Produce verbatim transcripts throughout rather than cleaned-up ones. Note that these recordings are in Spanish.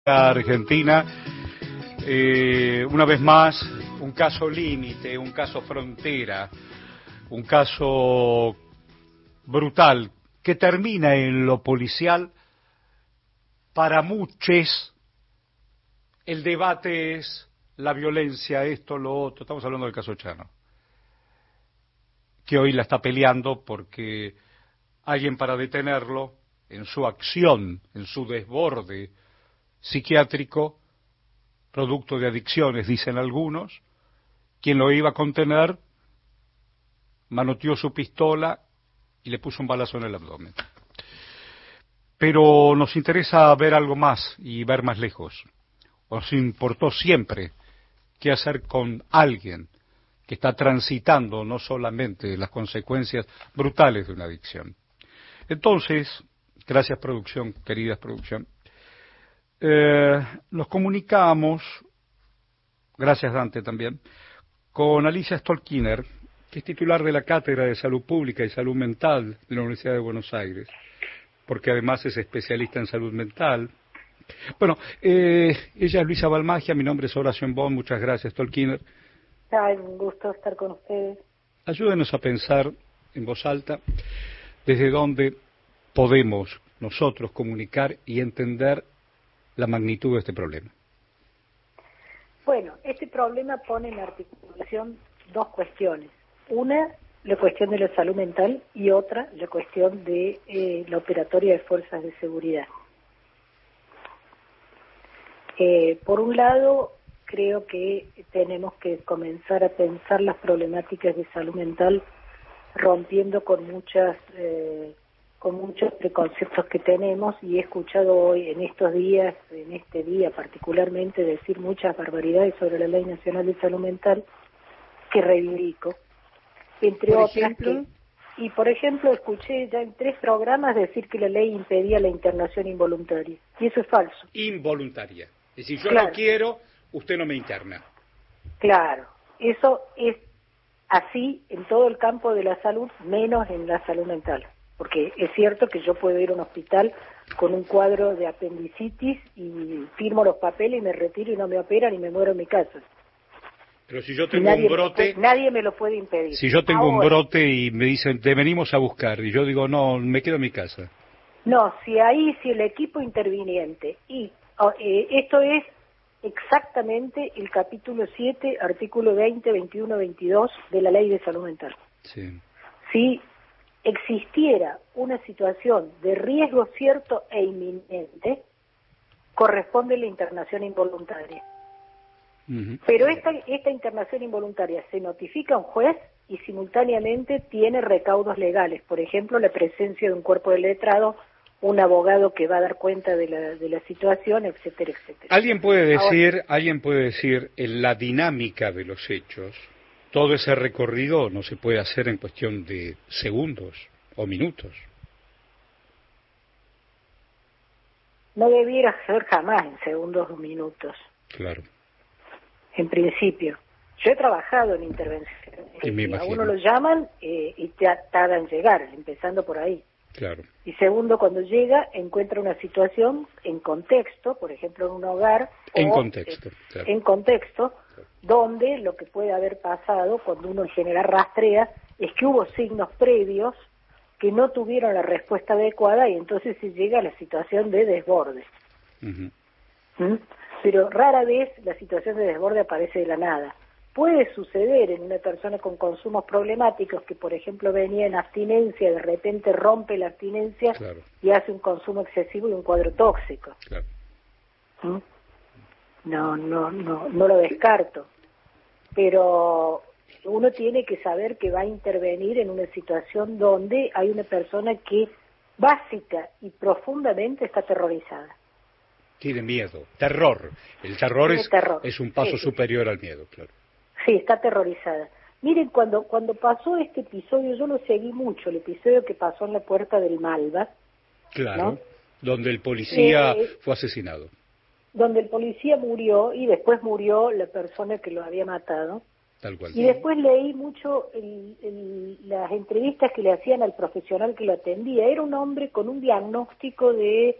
Argentina, eh, una vez más, un caso límite, un caso frontera, un caso brutal que termina en lo policial. Para muchos el debate es la violencia, esto, lo otro. Estamos hablando del caso Chano, que hoy la está peleando porque alguien, para detenerlo en su acción, en su desborde psiquiátrico, producto de adicciones, dicen algunos, quien lo iba a contener manoteó su pistola y le puso un balazo en el abdomen. Pero nos interesa ver algo más y ver más lejos. Nos importó siempre qué hacer con alguien que está transitando no solamente las consecuencias brutales de una adicción. Entonces, gracias producción, queridas producción, Eh, nos comunicamos, gracias Dante también, con Alicia Stolkiner, que es titular de la Cátedra de Salud Pública y Salud Mental de la Universidad de Buenos Aires, porque además es especialista en salud mental. Bueno, eh, ella es Luisa Balmagia, mi nombre es Horacio Embón, muchas gracias Stolkiner. Ay, un gusto estar con ustedes. Ayúdenos a pensar en voz alta desde dónde podemos nosotros comunicar y entender la magnitud de este problema. Bueno, este problema pone en articulación dos cuestiones. Una, la cuestión de la salud mental, y otra, la cuestión de eh, la operatoria de fuerzas de seguridad. Eh, por un lado, creo que tenemos que comenzar a pensar las problemáticas de salud mental rompiendo con muchas... Eh, con muchos preconceptos que tenemos, y he escuchado hoy, en estos días, en este día particularmente, decir muchas barbaridades sobre la Ley Nacional de Salud Mental, que reivindico, entre ¿Por otras ejemplo? que, y por ejemplo, escuché ya en tres programas decir que la ley impedía la internación involuntaria, y eso es falso. Involuntaria. Es decir, yo Claro. no quiero, usted no me interna. Claro, eso es así en todo el campo de la salud, menos en la salud mental. Porque es cierto que yo puedo ir a un hospital con un cuadro de apendicitis y firmo los papeles y me retiro y no me operan y me muero en mi casa. Pero si yo Y tengo nadie, un brote, me lo puede, nadie me lo puede impedir. si yo tengo un Ahora, brote y me dicen, te venimos a buscar, y yo digo, no, me quedo en mi casa. no, si ahí, si el equipo interviniente, y oh, eh, esto es exactamente el capítulo siete, artículo veinte, veintiuno, veintidós de la Ley de Salud Mental. Sí. Si existiera una situación de riesgo cierto e inminente, corresponde la internación involuntaria. Uh-huh. Pero esta, esta internación involuntaria se notifica a un juez y simultáneamente tiene recaudos legales, por ejemplo, la presencia de un cuerpo de letrado, un abogado que va a dar cuenta de la, de la situación, etcétera, etcétera. Alguien puede decir, Ahora, alguien puede decir, en la dinámica de los hechos, todo ese recorrido no se puede hacer en cuestión de segundos o minutos. no debiera ser jamás en segundos o minutos. Claro. En principio. Yo he trabajado en intervenciones. Y me A imagino. uno lo llaman eh, y te tardan en llegar, empezando por ahí. Claro. Y segundo, cuando llega, encuentra una situación en contexto, por ejemplo, en un hogar. En o, contexto, eh, claro. En contexto, Claro. donde lo que puede haber pasado, cuando uno en general rastrea, es que hubo signos previos que no tuvieron la respuesta adecuada y entonces se llega a la situación de desborde. Uh-huh. ¿Mm? Pero rara vez la situación de desborde aparece de la nada. Puede suceder en una persona con consumos problemáticos que, por ejemplo, venía en abstinencia, de repente rompe la abstinencia, Claro. y hace un consumo excesivo y un cuadro tóxico. Claro. ¿Mm? No, no, no, no lo descarto. Pero uno tiene que saber que va a intervenir en una situación donde hay una persona que básica y profundamente está aterrorizada. Tiene miedo, terror. El terror, Tiene es, terror. es un paso Sí, sí. superior al miedo, claro. Sí, está aterrorizada. Miren, cuando cuando pasó este episodio, yo lo seguí mucho, el episodio que pasó en la Puerta del Malva, Claro, ¿no? donde el policía Eh, fue asesinado. donde el policía murió y después murió la persona que lo había matado. Tal cual. Y después leí mucho el, el, las entrevistas que le hacían al profesional que lo atendía. Era un hombre con un diagnóstico de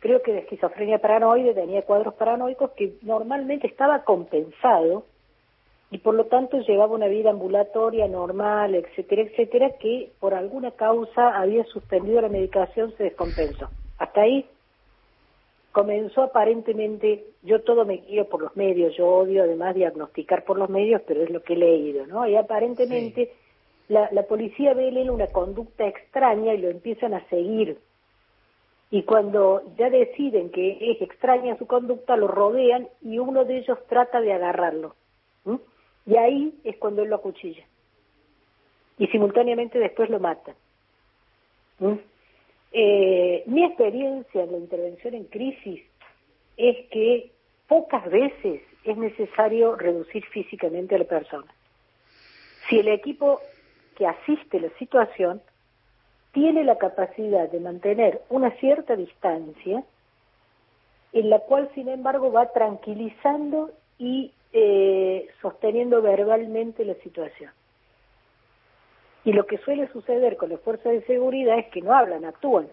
creo que de esquizofrenia paranoide, tenía cuadros paranoicos que normalmente estaba compensado y por lo tanto llevaba una vida ambulatoria normal, etcétera, etcétera, que por alguna causa había suspendido la medicación, se descompensó. Hasta ahí comenzó aparentemente, yo todo me guío por los medios, yo odio además diagnosticar por los medios, pero es lo que he leído, ¿no? Y aparentemente sí. la, la policía ve en él una conducta extraña y lo empiezan a seguir. Y cuando ya deciden que es extraña su conducta, lo rodean y uno de ellos trata de agarrarlo. ¿Mm? Y ahí es cuando él lo acuchilla. Y simultáneamente después lo mata. ¿Mm? Eh, mi experiencia en la intervención en crisis es que pocas veces es necesario reducir físicamente a la persona. Si el equipo que asiste la situación tiene la capacidad de mantener una cierta distancia, en la cual, sin embargo, va tranquilizando y eh, sosteniendo verbalmente la situación. Y lo que suele suceder con las fuerzas de seguridad es que no hablan, actúan.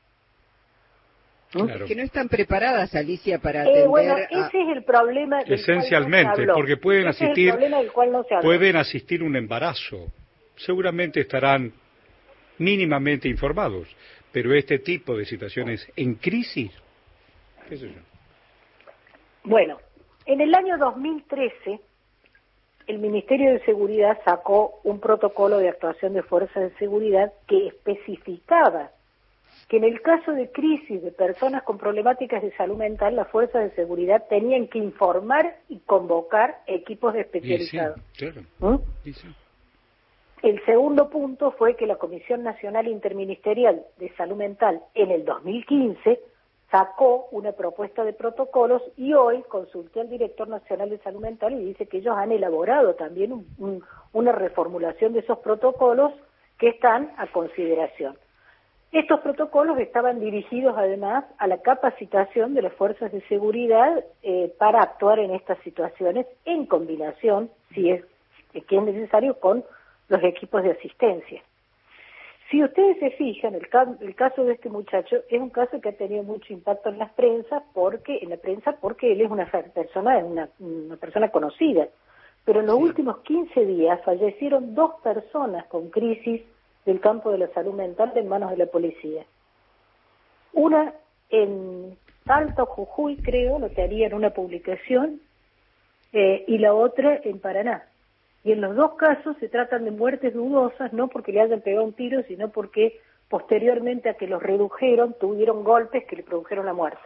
¿Mm? Claro. Que no están preparadas, Alicia, para atender eh, bueno, a... ese es el problema del esencialmente, cual no se habló. porque pueden ese asistir, es el problema del cual no se habló. pueden asistir un embarazo. Seguramente estarán mínimamente informados, pero este tipo de situaciones en crisis, ¿qué sé yo? Bueno, en el año dos mil trece, el Ministerio de Seguridad sacó un protocolo de actuación de fuerzas de seguridad que especificaba que en el caso de crisis de personas con problemáticas de salud mental, las fuerzas de seguridad tenían que informar y convocar equipos especializados. Sí, claro. ¿Mm? Sí, sí. El segundo punto fue que la Comisión Nacional Interministerial de Salud Mental en el dos mil quince sacó una propuesta de protocolos y hoy consulté al Director Nacional de Salud Mental y dice que ellos han elaborado también un, un, una reformulación de esos protocolos que están a consideración. Estos protocolos estaban dirigidos además a la capacitación de las fuerzas de seguridad eh, para actuar en estas situaciones en combinación, si es que es necesario, con los equipos de asistencia. Si ustedes se fijan, el, ca el caso de este muchacho es un caso que ha tenido mucho impacto en las prensa, porque en la prensa porque él es una persona, una, una persona conocida. Pero en los sí. últimos quince días fallecieron dos personas con crisis del campo de la salud mental en manos de la policía. Una en Salta, Jujuy, creo, lo que haría en una publicación, eh, y la otra en Paraná. Y en los dos casos se tratan de muertes dudosas, no porque le hayan pegado un tiro, sino porque posteriormente a que los redujeron, tuvieron golpes que le produjeron la muerte.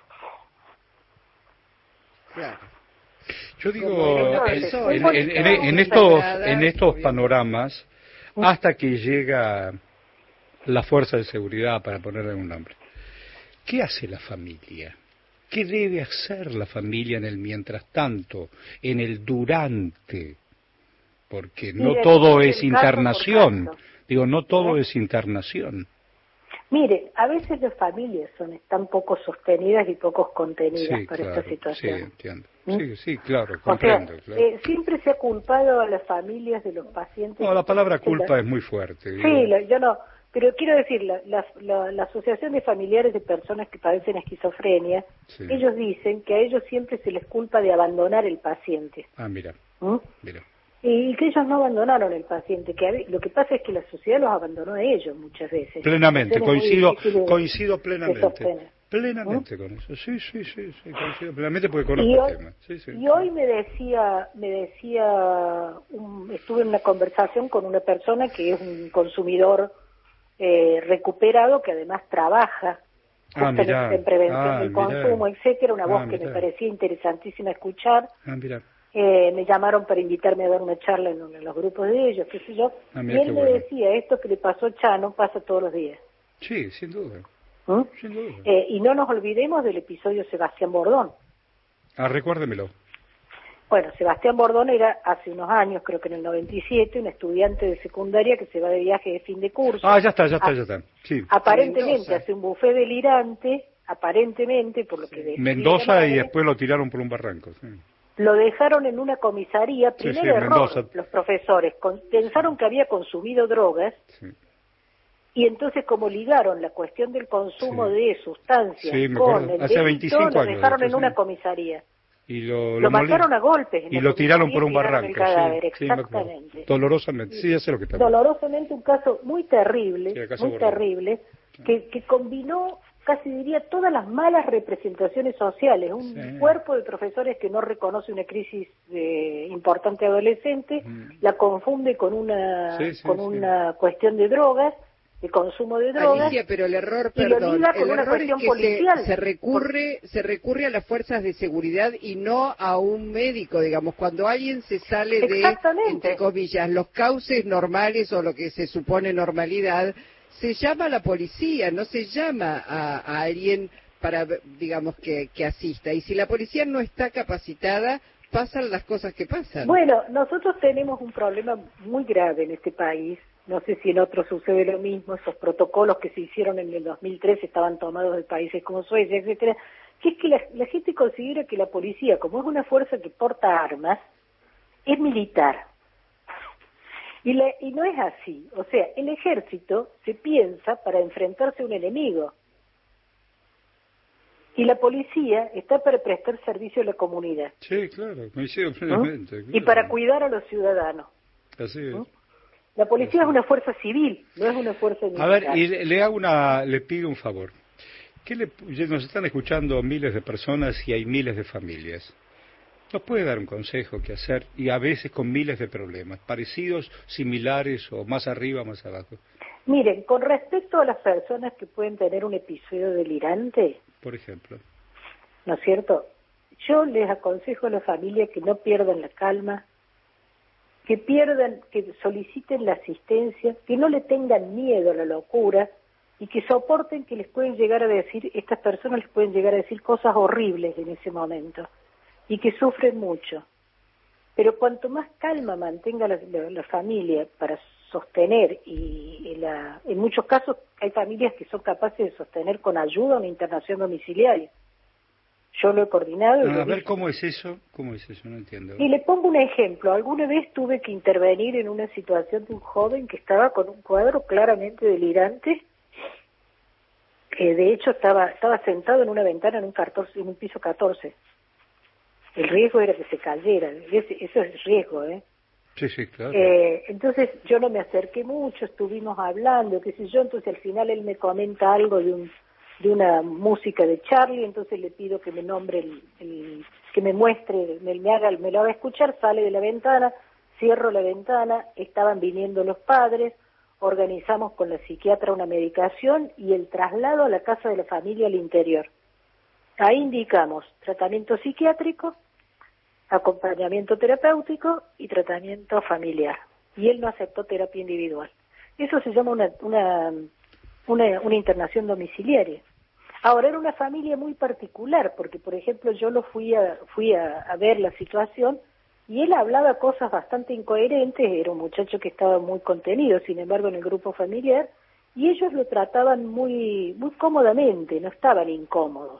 Claro. Yo digo, en, en, en, en, en estos, en estos panoramas, hasta que llega la fuerza de seguridad, para ponerle un nombre, ¿qué hace la familia? ¿Qué debe hacer la familia en el mientras tanto, en el durante? Porque no Mire, todo es internación, digo, no todo ¿Eh? es internación. Mire, a veces las familias son están poco sostenidas y poco contenidas sí, para claro, esta situación. Sí, entiendo. ¿Mm? Sí, sí, claro, comprendo. O sea, claro. Eh, siempre se ha culpado a las familias de los pacientes. No, la palabra culpa la... es muy fuerte. Digo. Sí, la, yo no, pero quiero decir, la, la, la, la Asociación de Familiares de Personas que Padecen Esquizofrenia, sí. ellos dicen que a ellos siempre se les culpa de abandonar el paciente. Ah, mira, ¿Mm? mira. Y que ellos no abandonaron el paciente, que lo que pasa es que la sociedad los abandonó a ellos muchas veces. Plenamente, coincido, coincido plenamente. De plenamente ¿Mm? con eso, sí, sí, sí, sí, coincido plenamente porque conozco y hoy, el tema. Sí, sí. Y hoy me decía, me decía, un, estuve en una conversación con una persona que es un consumidor eh, recuperado, que además trabaja ah, mirá, en prevención ah, del mirá, consumo, etcétera, una voz ah, que mirá. me parecía interesantísima escuchar. Ah, mira. Eh, me llamaron para invitarme a dar una charla en, en los grupos de ellos, qué sé yo, ah, y él me bueno. decía, esto que le pasó a Chano pasa todos los días. Sí, sin duda. ¿Mm? Sin duda. Eh, y no nos olvidemos del episodio Sebastián Bordón. Ah, recuérdemelo. Bueno, Sebastián Bordón era hace unos años, creo que en el noventa y siete, un estudiante de secundaria que se va de viaje de fin de curso. Ah, ya está, ya está, ya está. Sí. Aparentemente hace un buffet delirante, aparentemente, por lo que... Sí. Mendoza madre, y después lo tiraron por un barranco. Sí. Lo dejaron en una comisaría, primer sí, sí, error, Mendoza. Los profesores con, pensaron que había consumido drogas, sí. Y entonces, como ligaron la cuestión del consumo sí. de sustancias sí, con el hace delito, veinticinco lo años dejaron de en esto, una sí. comisaría. Y lo, Lo, lo mataron molí, a golpes en y la lo tiraron por un tiraron el barranco, cadáver, sí, sí, me acuerdo. exactamente. Dolorosamente, sí, ya sé lo que te acuerdas. Dolorosamente un caso muy terrible, Sí, el caso muy Borrell. terrible, que, que combinó, casi diría, todas las malas representaciones sociales. Un Sí. cuerpo de profesores que no reconoce una crisis eh, importante adolescente, Mm. la confunde con una, Sí, sí, con sí. una cuestión de drogas, de consumo de drogas, Alicia, pero el error, y lo perdón, liga el con una error es cuestión que policial. se, se recurre, se recurre a las fuerzas de seguridad y no a un médico, digamos, cuando alguien se sale de, Exactamente. entre comillas, los cauces normales o lo que se supone normalidad, se llama a la policía, no se llama a, a alguien para, digamos, que, que asista. Y si la policía no está capacitada, pasan las cosas que pasan. Bueno, nosotros tenemos un problema muy grave en este país. No sé si en otros sucede lo mismo. Esos protocolos que se hicieron en el dos mil tres estaban tomados de países como Suecia, etcétera. Que es que la, la gente considera que la policía, como es una fuerza que porta armas, es militar. Y, la, y no es así. O sea, el ejército se piensa para enfrentarse a un enemigo. Y la policía está para prestar servicio a la comunidad. Sí, claro, coincido ¿Mm? plenamente. Y Claro. para cuidar a los ciudadanos. Así es. ¿Mm? La policía es una fuerza civil, no es una fuerza militar. A ver, y le, le hago una, le pido un favor. ¿Qué le, nos están escuchando miles de personas y hay miles de familias. ¿Nos puede dar un consejo qué hacer? Y a veces con miles de problemas, parecidos, similares o más arriba, más abajo. Miren, con respecto a las personas que pueden tener un episodio delirante, por ejemplo, ¿no es cierto? Yo les aconsejo a la familia que no pierdan la calma, que pierdan, que soliciten la asistencia, que no le tengan miedo a la locura y que soporten que les pueden llegar a decir, estas personas les pueden llegar a decir cosas horribles en ese momento y que sufren mucho. Pero cuanto más calma mantenga la, la, la familia para sostener, y, y la, en muchos casos hay familias que son capaces de sostener con ayuda una internación domiciliaria. Yo lo he coordinado. Y ah, lo a ver, dije. ¿cómo es eso? ¿Cómo es eso? No entiendo. Y le pongo un ejemplo. Alguna vez tuve que intervenir en una situación de un joven que estaba con un cuadro claramente delirante, que de hecho estaba estaba sentado en una ventana en un, catorce, en un piso catorce. El riesgo era que se cayera. Ese, eso es riesgo, ¿eh? Sí, sí, claro. Eh, entonces yo no me acerqué mucho, estuvimos hablando, qué sé yo, entonces al final él me comenta algo de un de una música de Charlie, entonces le pido que me nombre, el, el que me muestre, me, me haga, me lo haga escuchar, sale de la ventana, cierro la ventana, estaban viniendo los padres, organizamos con la psiquiatra una medicación y el traslado a la casa de la familia al interior. Ahí indicamos tratamiento psiquiátrico, acompañamiento terapéutico y tratamiento familiar. Y él no aceptó terapia individual. Eso se llama una, una, una, una internación domiciliaria. Ahora, era una familia muy particular, porque, por ejemplo, yo lo fui a, fui a, a ver la situación y él hablaba cosas bastante incoherentes, era un muchacho que estaba muy contenido, sin embargo, en el grupo familiar, y ellos lo trataban muy, muy cómodamente, no estaban incómodos,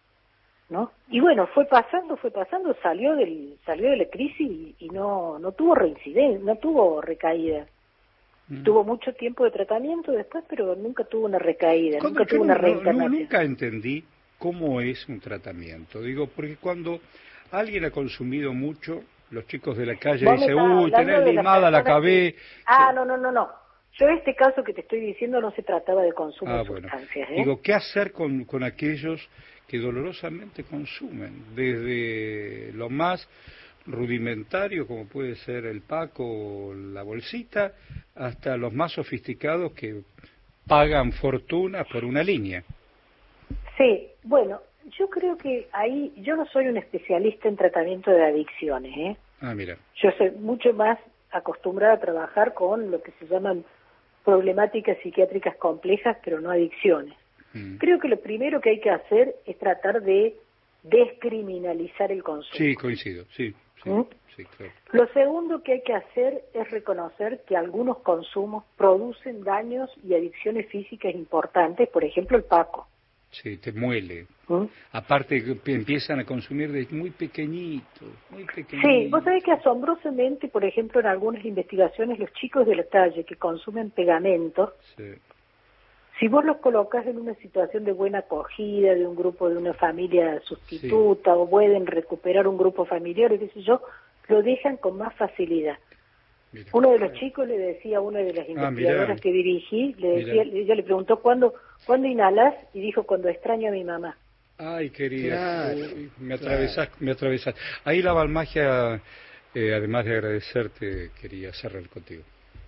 ¿no? Y bueno, fue pasando, fue pasando, salió del, salió de la crisis y, y no, no tuvo reincidencia, no tuvo recaída. Mm. Tuvo mucho tiempo de tratamiento después, pero nunca tuvo una recaída, nunca tuvo no, una reencarnación. No, nunca entendí cómo es un tratamiento. Digo, porque cuando alguien ha consumido mucho, los chicos de la calle dicen, uy, tenés limada la cabeza. Que... Ah, no, no, no, no. Yo este caso que te estoy diciendo no se trataba de consumo ah, de sustancias. Bueno. ¿eh? Digo, ¿qué hacer con, con aquellos que dolorosamente consumen? Desde lo más rudimentario, como puede ser el paco o la bolsita, hasta los más sofisticados que pagan fortuna por una línea. Sí, bueno, yo creo que ahí, yo no soy un especialista en tratamiento de adicciones, ¿eh? Ah, mira. Yo soy mucho más acostumbrada a trabajar con lo que se llaman problemáticas psiquiátricas complejas, pero no adicciones. Mm. Creo que lo primero que hay que hacer es tratar de descriminalizar el consumo. Sí, coincido, sí. Sí, ¿Mm? sí, claro. Lo segundo que hay que hacer es reconocer que algunos consumos producen daños y adicciones físicas importantes, por ejemplo el paco. Sí, te muele. ¿Mm? Aparte que empiezan a consumir desde muy pequeñito, muy pequeñito. Sí, vos sabés que asombrosamente, por ejemplo, en algunas investigaciones, los chicos de la calle que consumen pegamento, sí. si vos los colocas en una situación de buena acogida, de un grupo, de una familia sustituta, sí, o pueden recuperar un grupo familiar, y qué sé yo, lo dejan con más facilidad. Mira, uno de los chicos le decía a una de las investigadoras ah, que dirigí, le decía, mira. ella le preguntó ¿cuándo, ¿cuándo inhalas? Y dijo, cuando extraño a mi mamá. Ay, querida, claro, Uy, me atravesás, claro. me atravesás. Ahí la Balmagia, eh, además de agradecerte, quería cerrar contigo.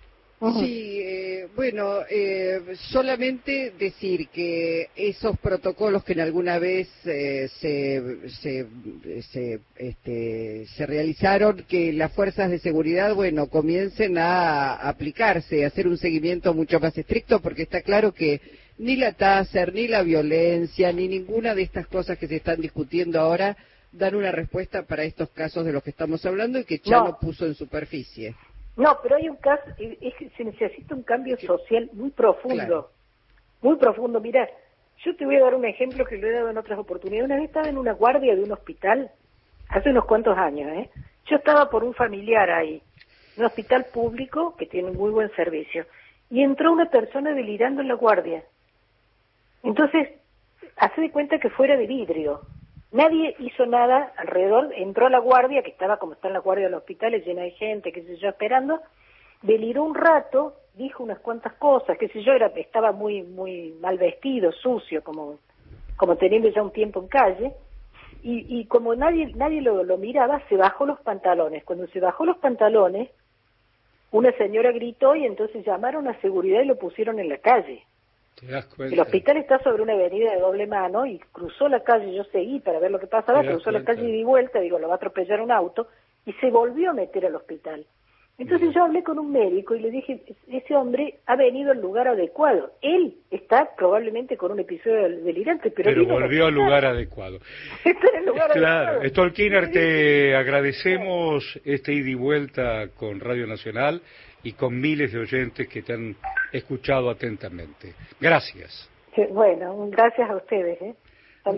Sí, eh, bueno, eh, solamente decir que esos protocolos que en alguna vez eh, se, se, se, este, se realizaron, que las fuerzas de seguridad, bueno, comiencen a aplicarse, a hacer un seguimiento mucho más estricto, porque está claro que ni la Taser, ni la violencia, ni ninguna de estas cosas que se están discutiendo ahora dan una respuesta para estos casos de los que estamos hablando y que Chano no. puso en superficie. No, pero hay un caso, es que se necesita un cambio social muy profundo, claro. muy profundo. Mirá, yo te voy a dar un ejemplo que lo he dado en otras oportunidades. Una vez estaba en una guardia de un hospital, hace unos cuantos años, ¿eh? Yo estaba por un familiar ahí, un hospital público que tiene un muy buen servicio, y entró una persona delirando en la guardia. Entonces, hace de cuenta que fuera de vidrio. Nadie hizo nada alrededor, entró a la guardia, que estaba como está en la guardia de los hospitales, llena de gente, qué sé yo, esperando, deliró un rato, dijo unas cuantas cosas, qué sé yo, era, estaba muy muy mal vestido, sucio, como como teniendo ya un tiempo en calle, y, y como nadie nadie lo, lo miraba, se bajó los pantalones. Cuando se bajó los pantalones, una señora gritó y entonces llamaron a seguridad y lo pusieron en la calle. El hospital está sobre una avenida de doble mano y cruzó la calle, yo seguí para ver lo que pasaba, cruzó cuenta? la calle y di vuelta, digo, lo va a atropellar un auto, y se volvió a meter al hospital. Entonces Bien. yo hablé con un médico y le dije, ese hombre ha venido al lugar adecuado, él está probablemente con un episodio delirante, pero, pero volvió al lugar adecuado. Está en el lugar claro, adecuado. Stolkiner, te agradecemos este ida y vuelta con Radio Nacional y con miles de oyentes que te han escuchado atentamente. Gracias. Bueno, gracias a ustedes, ¿eh?